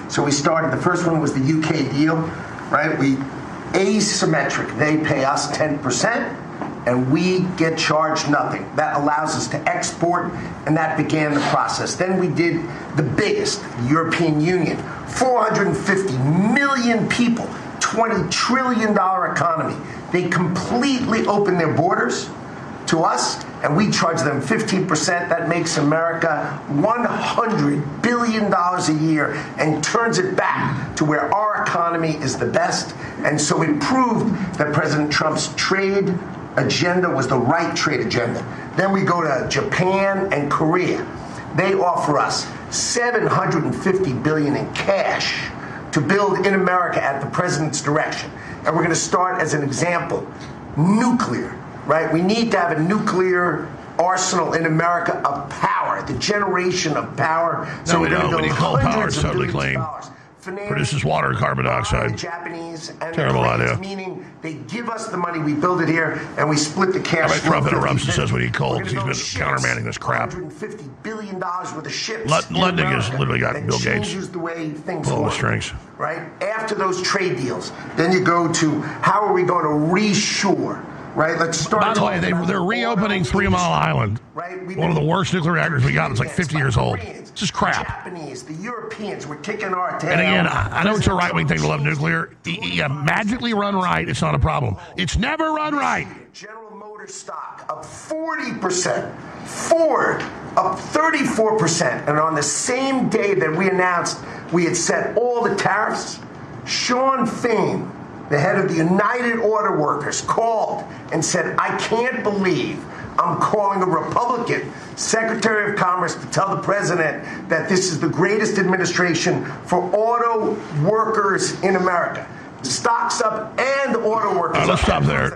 So we started, the first one was the U K deal, right? We asymmetric. They pay us ten percent. And we get charged nothing. That allows us to export, and that began the process. Then we did the biggest, the European Union, four hundred fifty million people, twenty trillion dollars economy. They completely opened their borders to us, and we charge them fifteen percent. That makes America one hundred billion dollars a year and turns it back to where our economy is the best. And so it proved that President Trump's trade agenda was the right trade agenda. Then we go to Japan and Korea. They offer us seven hundred fifty billion dollars in cash to build in America at the president's direction. And we're going to start, as an example, nuclear, right? We need to have a nuclear arsenal in America of power, the generation of power. So no, we don't. When you call power suddenly clean, produces water and carbon dioxide. Japanese and terrible idea. Meaning they give us the money, we build it here, and we split the cash. I bet Trump interrupts and says we need coal because he's been ships, countermanding this crap. one hundred fifty billion dollars worth of ships. Ludwig has literally got Bill Gates the way things pull the work, strings. Right? After those trade deals, then you go to how are we going to reshore? Right, let's start. By the way, they, they're reopening Three Mile Island, right? One of the worst nuclear reactors we got. It's like fifty years old. It's just crap. The Japanese, the Europeans, we're kicking our tail. And again, I, I know it's a right-wing thing to love nuclear. Yeah, magically run right, it's not a problem. It's never run right. General Motors stock up forty percent. Ford up thirty-four percent. And on the same day that we announced we had set all the tariffs, Sean Fain, the head of the United Auto Workers, called and said, I can't believe I'm calling a Republican Secretary of Commerce to tell the president that this is the greatest administration for auto workers in America. Stocks up and auto workers right, let's up. stop there.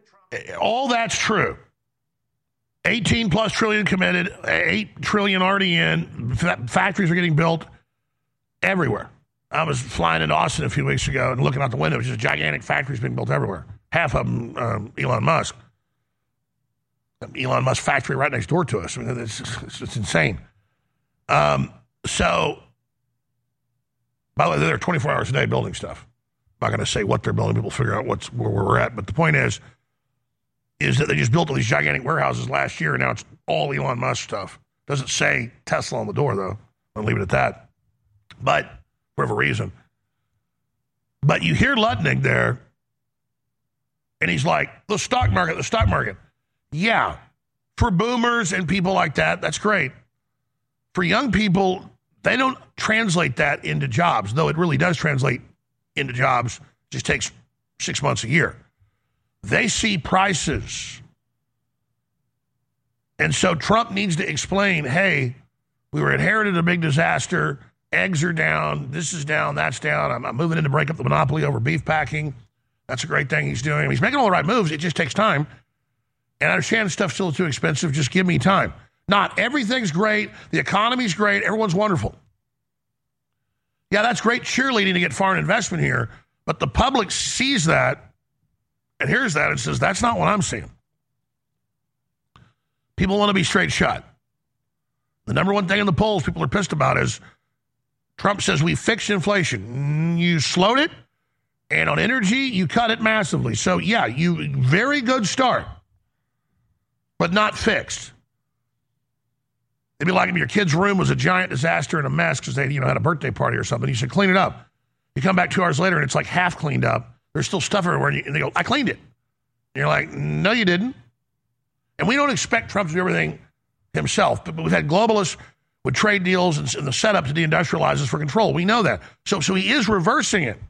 All that's true. eighteen plus trillion committed, eight trillion already in. Factories are getting built everywhere. I was flying into Austin a few weeks ago and looking out the window. It's just gigantic factories being built everywhere. Half of them, um, Elon Musk. Elon Musk factory right next door to us. I mean, it's, it's, it's insane. Um, so, by the way, they're twenty-four hours a day building stuff. I'm not going to say what they're building. People figure out what's where we're at. But the point is, is that they just built all these gigantic warehouses last year, and now it's all Elon Musk stuff. Doesn't say Tesla on the door, though. I'll leave it at that. But for whatever reason. But you hear Lutnick there, and he's like, the stock market, the stock market. Yeah, for boomers and people like that, that's great. For young people, they don't translate that into jobs, though it really does translate into jobs. It just takes six months a year. They see prices. And so Trump needs to explain, hey, we were inherited a big disaster. Eggs are down. This is down. That's down. I'm, I'm moving in to break up the monopoly over beef packing. That's a great thing he's doing. He's making all the right moves. It just takes time. And I understand stuff's still too expensive. Just give me time. Not everything's great. The economy's great. Everyone's wonderful. Yeah, that's great cheerleading to get foreign investment here. But the public sees that and hears that and says, that's not what I'm seeing. People want to be straight shot. The number one thing in the polls people are pissed about is Trump says we fixed inflation. You slowed it, and on energy, you cut it massively. So, yeah, you very good start, but not fixed. It'd be like if your kid's room was a giant disaster and a mess because they, you know, had a birthday party or something. You said, clean it up. You come back two hours later, and it's like half cleaned up. There's still stuff everywhere, and, you, and they go, I cleaned it. And you're like, no, you didn't. And we don't expect Trump to do everything himself, but we've had globalists with trade deals and, and the setup to deindustrialize us for control. We know that. So, so he is reversing it.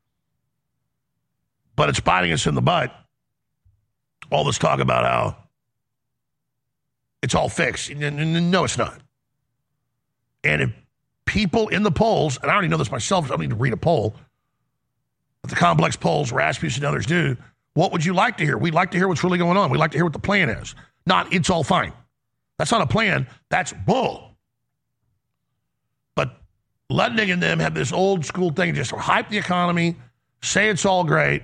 But it's biting us in the butt. All this talk about how it's all fixed. No, it's not. And if people in the polls, and I already know this myself, I don't need to read a poll, but the complex polls, Rasmussen and others do, what would you like to hear? We'd like to hear what's really going on. We'd like to hear what the plan is. Not, it's all fine. That's not a plan. That's bull. But Lutnick and them have this old school thing, just hype the economy, say it's all great.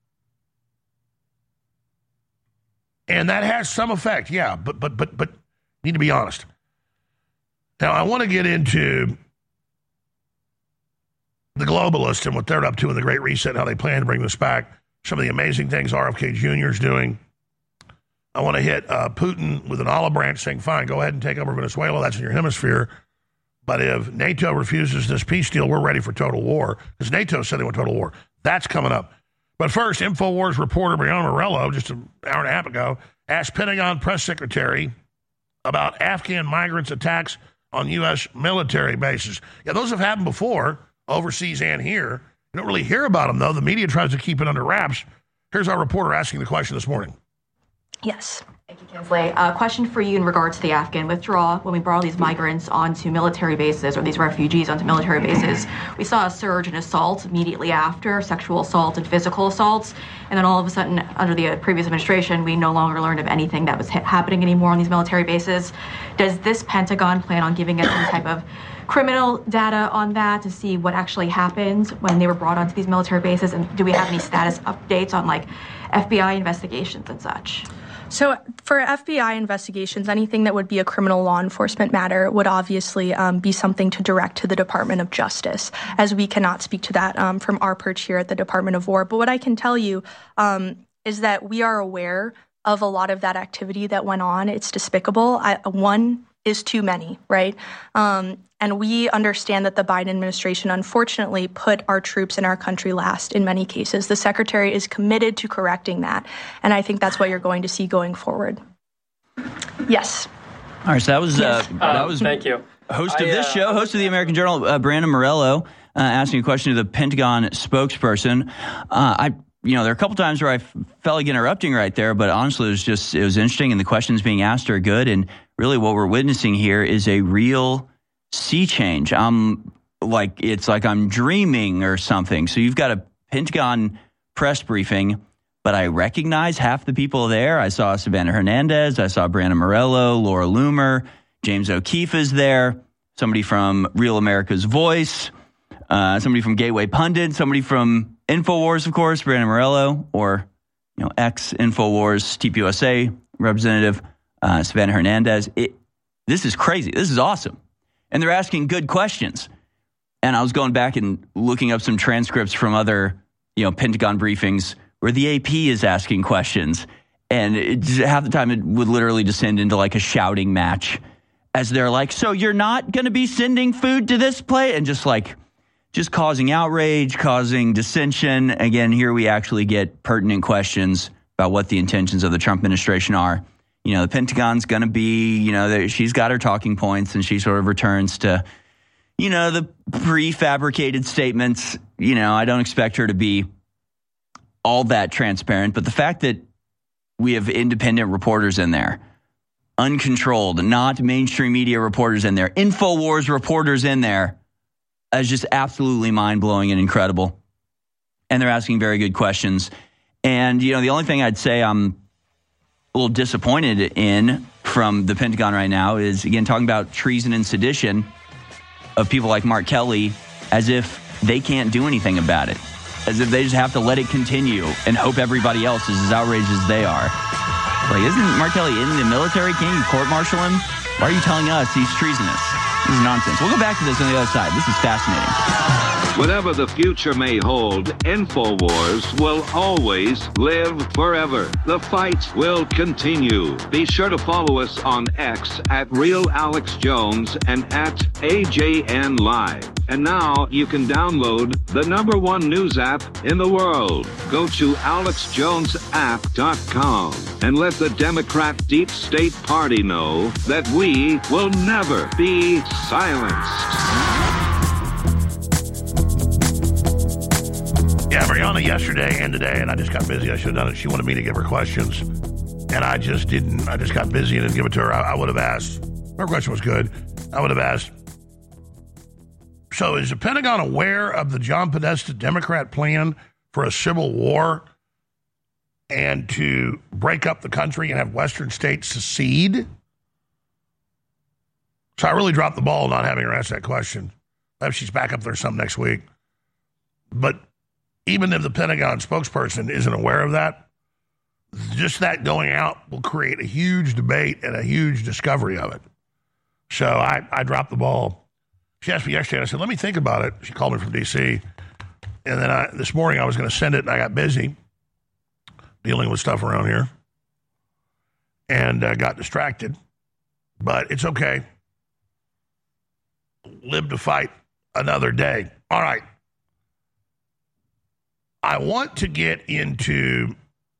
And that has some effect, yeah, but but but but need to be honest. Now, I want to get into the globalists and what they're up to in the Great Reset and how they plan to bring this back. Some of the amazing things R F K Junior is doing. I want to hit uh, Putin with an olive branch saying, fine, go ahead and take over Venezuela. That's in your hemisphere. But if NATO refuses this peace deal, we're ready for total war. Because NATO said they want total war. That's coming up. But first, InfoWars reporter Brianna Morello, just an hour and a half ago, asked Pentagon press secretary about Afghan migrants' attacks on U S military bases. Yeah, those have happened before, overseas and here. You don't really hear about them, though. The media tries to keep it under wraps. Here's our reporter asking the question this morning. Yes. Thank you, Kinsley. A uh, question for you in regards to the Afghan withdrawal. When we brought all these migrants onto military bases, or these refugees onto military bases, we saw a surge in assault immediately after, sexual assault and physical assaults. And then all of a sudden, under the previous administration, we no longer learned of anything that was ha- happening anymore on these military bases. Does this Pentagon plan on giving us some type of criminal data on that to see what actually happened when they were brought onto these military bases? And do we have any status updates on, like, F B I investigations and such? So for F B I investigations, anything that would be a criminal law enforcement matter would obviously um, be something to direct to the Department of Justice, as we cannot speak to that um, from our perch here at the Department of War. But what I can tell you um, is that we are aware of a lot of that activity that went on. It's despicable. I, one is too many, right? Um, and we understand that the Biden administration, unfortunately, put our troops in our country last in many cases. The secretary is committed to correcting that. And I think that's what you're going to see going forward. Yes. All right, so that was, yes. uh, that was um, thank you. host of I, this uh, show, host of the American Journal, uh, Brandon Morello, uh, asking a question to the Pentagon spokesperson. Uh, I, you know, there are a couple times where I f- felt like interrupting right there, but honestly, it was just, it was interesting, and the questions being asked are good. And really what we're witnessing here is a real sea change. I'm like, it's like I'm dreaming or something. So you've got a Pentagon press briefing, but I recognize half the people there. I saw Savannah Hernandez. I saw Brandon Morello, Laura Loomer, James O'Keefe is there, somebody from Real America's Voice, uh, somebody from Gateway Pundit, somebody from InfoWars, of course, Brandon Morello, or, you know, ex-InfoWars T P U S A representative uh, Savannah Hernandez. It, this is crazy. This is awesome. And they're asking good questions. And I was going back and looking up some transcripts from other, you know, Pentagon briefings where the A P is asking questions. And it, half the time it would literally descend into like a shouting match as they're like, so you're not going to be sending food to this place? And just like, just causing outrage, causing dissension. Again, here we actually get pertinent questions about what the intentions of the Trump administration are. You know, the Pentagon's going to be, you know, she's got her talking points, and she sort of returns to, you know, the prefabricated statements. You know, I don't expect her to be all that transparent, but the fact that we have independent reporters in there, uncontrolled, not mainstream media reporters in there, InfoWars reporters in there, is just absolutely mind-blowing and incredible. And they're asking very good questions. And, you know, the only thing I'd say I'm a little disappointed in from the Pentagon right now is, again, talking about treason and sedition of people like Mark Kelly as if they can't do anything about it, as if they just have to let it continue and hope everybody else is as outraged as they are. Like, isn't Mark Kelly in the military? Can't you court-martial him? Why are you telling us he's treasonous? This is nonsense. We'll go back to this on the other side. This is fascinating. Whatever the future may hold, InfoWars will always live forever. The fight will continue. Be sure to follow us on X at Real Alex Jones and at A J N Live. And now you can download the number one news app in the world. Go to alex jones app dot com and let the Democrat Deep State Party know that we will never be silenced. Yeah, Brianna yesterday and today, and I just got busy. I should have done it. She wanted me to give her questions, and I just didn't. I just got busy and didn't give it to her. I, I would have asked. Her question was good. I would have asked. So is the Pentagon aware of the John Podesta Democrat plan for a civil war and to break up the country and have Western states secede? So I really dropped the ball not having her ask that question. Maybe she's back up there some next week. But even if the Pentagon spokesperson isn't aware of that, just that going out will create a huge debate and a huge discovery of it. So I, I dropped the ball. She asked me yesterday, and I said, let me think about it. She called me from D C, and then I, this morning I was going to send it, and I got busy dealing with stuff around here, and uh, got distracted. But it's okay. Live to fight another day. All right. I want to get into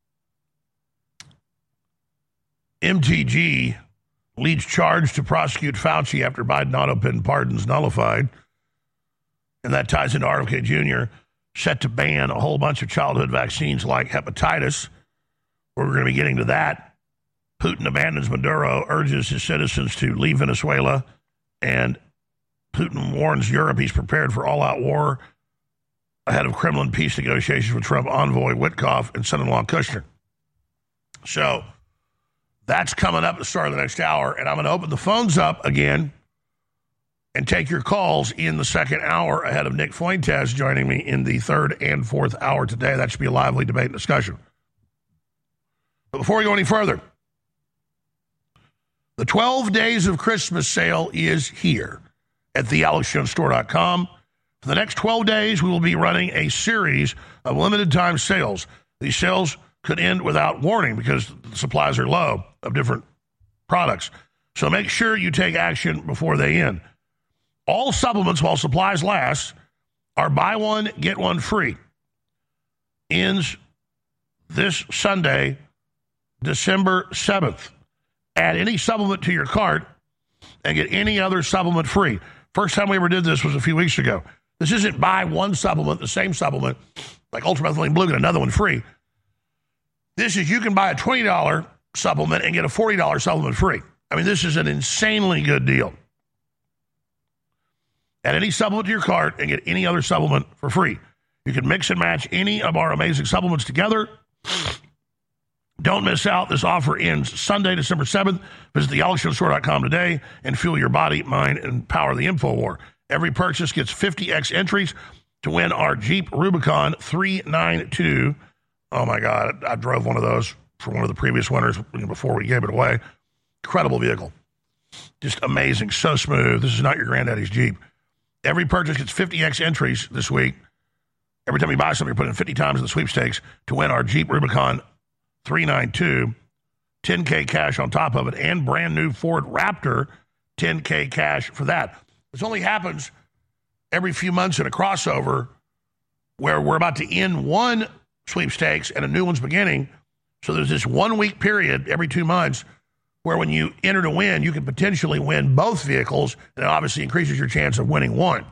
M T G leads charge to prosecute Fauci after Biden auto-pen pardons nullified. And that ties into R F K Junior set to ban a whole bunch of childhood vaccines like hepatitis. We're going to be getting to that. Putin abandons Maduro, urges his citizens to leave Venezuela, and Putin warns Europe he's prepared for all-out war ahead of Kremlin peace negotiations with Trump envoy Witkoff and son-in-law Kushner. So that's coming up at the start of the next hour, and I'm going to open the phones up again and take your calls in the second hour ahead of Nick Fuentes joining me in the third and fourth hour today. That should be a lively debate and discussion. But before we go any further, the twelve Days of Christmas sale is here at the alex jones store dot com. For the next twelve days, we will be running a series of limited-time sales. These sales could end without warning because the supplies are low of different products. So make sure you take action before they end. All supplements, while supplies last, are buy one, get one free. Ends this Sunday, December seventh. Add any supplement to your cart and get any other supplement free. First time we ever did this was a few weeks ago. This isn't buy one supplement, the same supplement, like Ultramethylene Blue, get another one free. This is you can buy a twenty dollars supplement and get a forty dollars supplement free. I mean, this is an insanely good deal. Add any supplement to your cart and get any other supplement for free. You can mix and match any of our amazing supplements together. Don't miss out. This offer ends Sunday, December seventh. Visit the alex jones store dot com today and fuel your body, mind, and power the InfoWar. Every purchase gets fifty X entries to win our Jeep Rubicon three ninety-two. Oh, my God. I, I drove one of those for one of the previous winners before we gave it away. Incredible vehicle. Just amazing. So smooth. This is not your granddaddy's Jeep. Every purchase gets fifty X entries this week. Every time you buy something, you're putting fifty times in the sweepstakes to win our Jeep Rubicon three ninety-two, ten K cash on top of it, and brand new Ford Raptor, ten K cash for that. This only happens every few months in a crossover where we're about to end one sweepstakes and a new one's beginning. So there's this one-week period every two months where when you enter to win, you can potentially win both vehicles, and it obviously increases your chance of winning one.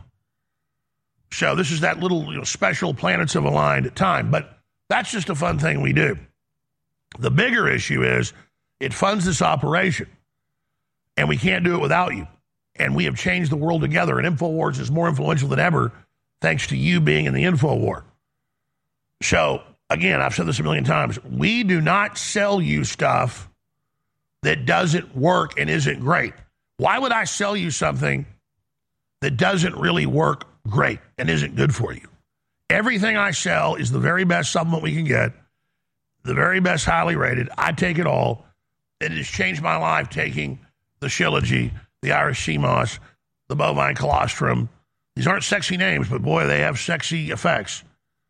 So this is that little you know, special planets have aligned time, but that's just a fun thing we do. The bigger issue is it funds this operation, and we can't do it without you. And we have changed the world together, and InfoWars is more influential than ever thanks to you being in the InfoWar. So, again, I've said this a million times. We do not sell you stuff that doesn't work and isn't great. Why would I sell you something that doesn't really work great and isn't good for you? Everything I sell is the very best supplement we can get, the very best highly rated. I take it all. It has changed my life taking the Shilajit, the Irish sea moss, the bovine colostrum. These aren't sexy names, but boy, they have sexy effects.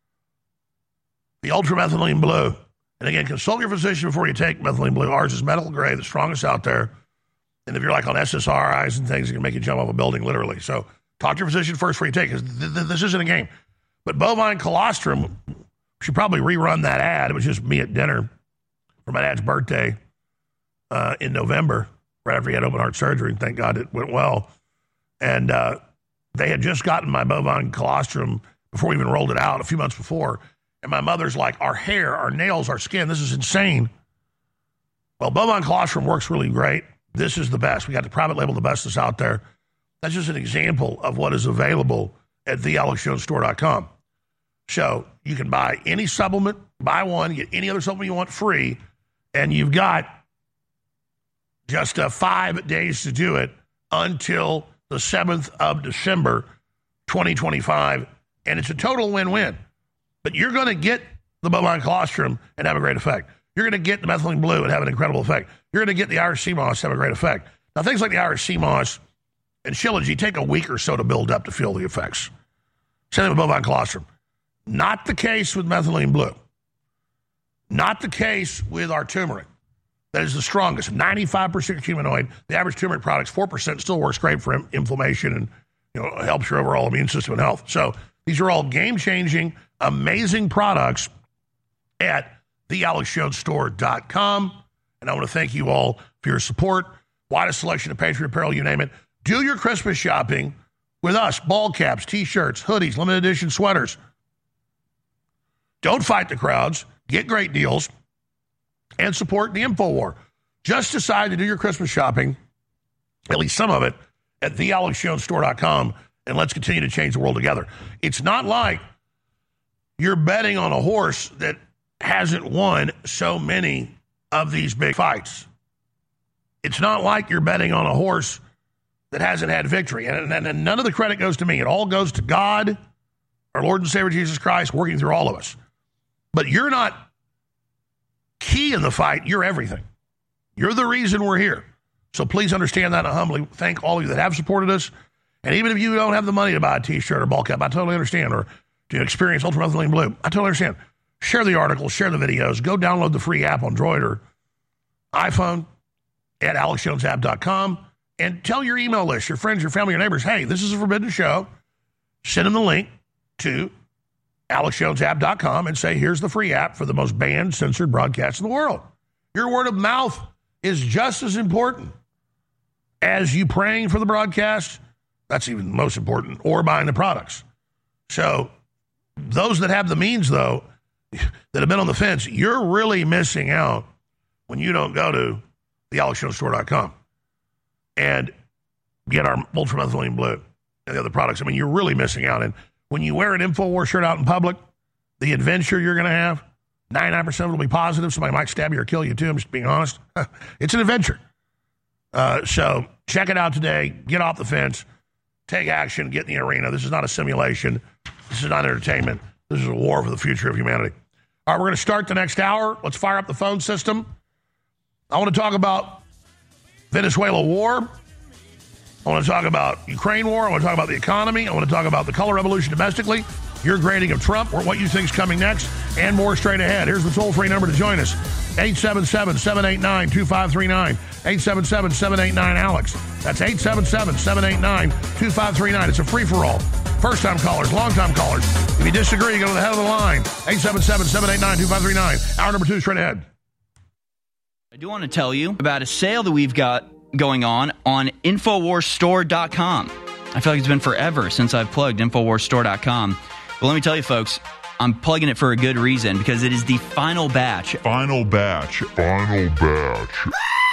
The ultramethylene blue. And again, consult your physician before you take methylene blue. Ours is medical grade, the strongest out there. And if you're like on S S R Is and things, it can make you jump off a building, literally. So talk to your physician first before you take it, because th- th- this isn't a game. But bovine colostrum, should probably rerun that ad. It was just me at dinner for my dad's birthday uh, in November, right after he had open heart surgery, and thank God it went well. And uh, they had just gotten my bovine colostrum before we even rolled it out a few months before. And my mother's like, our hair, our nails, our skin, this is insane. Well, bovine colostrum works really great. This is the best. We got the private label, the best that's out there. That's just an example of what is available at the alex jones store dot com. So you can buy any supplement, buy one, get any other supplement you want free, and you've got just uh, five days to do it until the seventh of December, twenty twenty-five, and it's a total win-win. But you're going to get the bovine colostrum and have a great effect. You're going to get the methylene blue and have an incredible effect. You're going to get the Irish sea moss and have a great effect. Now, things like the Irish sea moss And Shilajit, take a week or so to build up to feel the effects. Same thing with bovine colostrum. Not the case with methylene blue. Not the case with our turmeric. That is the strongest. ninety-five percent curcuminoid. The average turmeric product's four percent still works great for inflammation and, you know, helps your overall immune system and health. So these are all game-changing, amazing products at the alex jones store dot com. And I want to thank you all for your support. Widest selection of Patriot apparel, you name it. Do your Christmas shopping with us. Ball caps, T-shirts, hoodies, limited edition sweaters. Don't fight the crowds. Get great deals. And support the InfoWar. Just decide to do your Christmas shopping, at least some of it, at the alex jones store dot com, and let's continue to change the world together. It's not like you're betting on a horse that hasn't won so many of these big fights. It's not like you're betting on a horse that hasn't had victory. And, and, and none of the credit goes to me. It all goes to God, our Lord and Savior Jesus Christ, working through all of us. But you're not key in the fight. You're everything. You're the reason we're here. So please understand that, and I humbly thank all of you that have supported us. And even if you don't have the money to buy a T-shirt or ball cap, I totally understand. Or to experience ultramethylene blue, I totally understand. Share the articles, share the videos. Go download the free app on Droid or iPhone at alex jones app dot com. And tell your email list, your friends, your family, your neighbors, hey, this is a forbidden show. Send them the link to alex jones app dot com and say, here's the free app for the most banned, censored broadcast in the world. Your word of mouth is just as important as you praying for the broadcast. That's even most important, or buying the products. So those that have the means, though, that have been on the fence, you're really missing out when you don't go to the alex jones store dot com and get our ultramethylene blue and the other products. I mean, you're really missing out. And when you wear an InfoWars shirt out in public, the adventure you're going to have, ninety-nine percent of it will be positive. Somebody might stab you or kill you, too. I'm just being honest. It's an adventure. Uh, so check it out today. Get off the fence. Take action. Get in the arena. This is not a simulation. This is not entertainment. This is a war for the future of humanity. All right, we're going to start the next hour. Let's fire up the phone system. I want to talk about Venezuela war. I want to talk about Ukraine war. I want to talk about the economy. I want to talk about the color revolution domestically, your grading of Trump, or what you think is coming next, and more straight ahead. Here's the toll-free number to join us, eight seven seven, seven eight nine, two five three nine, eight seven seven, seven eight nine, ALEX. That's eight seven seven, seven eight nine, two five three nine. It's a free-for-all. First-time callers, long-time callers. If you disagree, you go to the head of the line, eight seven seven, seven eight nine, two five three nine. Hour number two, straight ahead. I do want to tell you about a sale that we've got going on on infowars store dot com. I feel like it's been forever since I've plugged infowars store dot com. But let me tell you, folks, I'm plugging it for a good reason, because it is the final batch. Final batch. Final batch.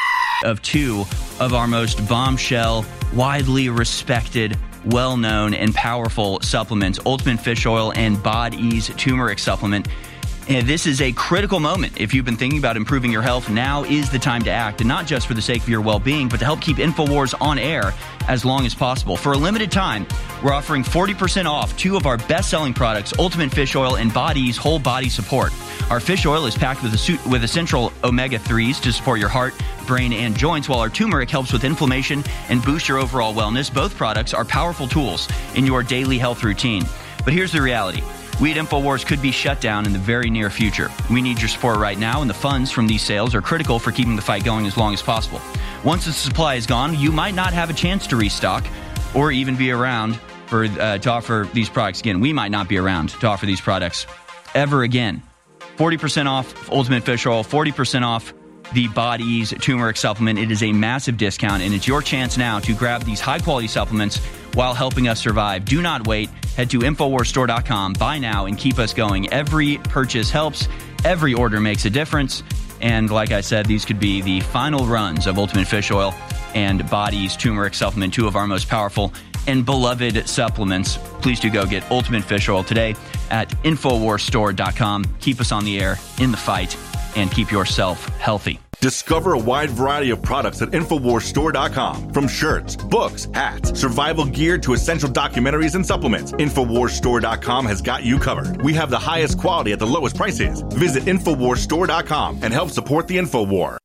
Of two of our most bombshell, widely respected, well-known, and powerful supplements, Ultimate Fish Oil and Bod Ease Turmeric Supplement. And this is a critical moment. If you've been thinking about improving your health, now is the time to act, and not just for the sake of your well-being, but to help keep InfoWars on air as long as possible. For a limited time, we're offering forty percent off two of our best-selling products, Ultimate Fish Oil and Bod Ease Whole Body Support. Our fish oil is packed with, a, with essential omega threes to support your heart, brain, and joints, while our turmeric helps with inflammation and boost your overall wellness. Both products are powerful tools in your daily health routine. But here's the reality. We at InfoWars could be shut down in the very near future. We need your support right now, and the funds from these sales are critical for keeping the fight going as long as possible. Once the supply is gone, you might not have a chance to restock or even be around for uh, to offer these products again. We might not be around to offer these products ever again. forty percent off Ultimate Fish Oil, forty percent off the Bod Ease Turmeric Supplement. It is a massive discount, and it's your chance now to grab these high-quality supplements while helping us survive. Do not wait. Head to infowars store dot com. Buy now and keep us going. Every purchase helps. Every order makes a difference. And like I said, these could be the final runs of Ultimate Fish Oil and Bod Ease Turmeric Supplement, two of our most powerful and beloved supplements. Please do go get Ultimate Fish Oil today at infowars store dot com. Keep us on the air, in the fight, and keep yourself healthy. Discover a wide variety of products at infowars store dot com. From shirts, books, hats, survival gear to essential documentaries and supplements, infowars store dot com has got you covered. We have the highest quality at the lowest prices. Visit infowars store dot com and help support the InfoWar.